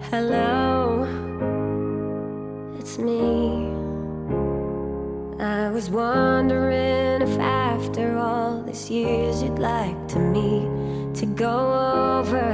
Hello, it's me. I was wondering if after all these years you'd like to meet to go over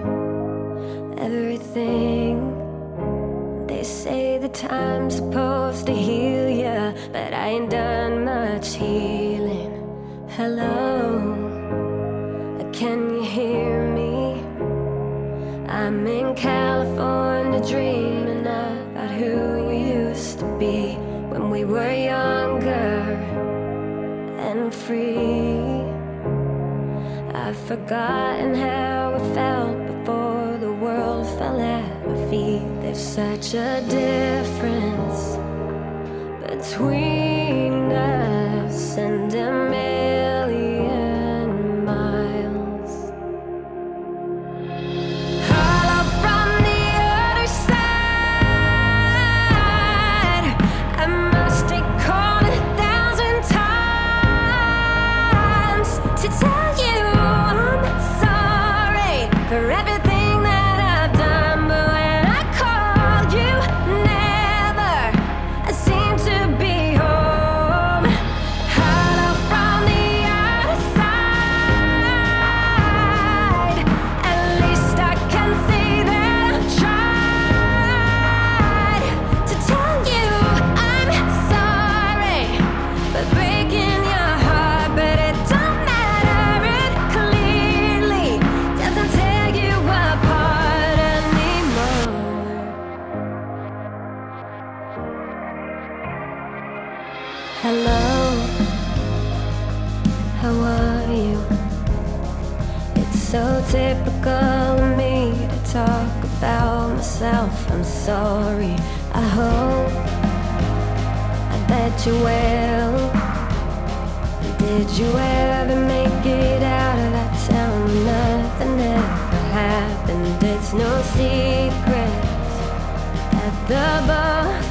everything. They say the time's supposed to heal ya, but I ain't done much healing. Hello, can you hear me? I'm in California dreaming about who we used to be when we were younger and free. I've forgotten how it felt before the world fell at our feet. There's such a difference between us and a million miles. Hello from the other side. I must have called 1,000 times to tell you I'm sorry for everything that I've done, but when I called you, never seemed to be home. Hello from the other side. At least I can see that I've tried to tell you I'm sorry for breaking your heart, but it don't matter. It clearly doesn't tear you apart anymore. Hello, how are you? It's so typical of me to talk about myself. I'm sorry. I hope, I bet you will. Did you ever make it out of that town when nothing ever happened? It's no secret that the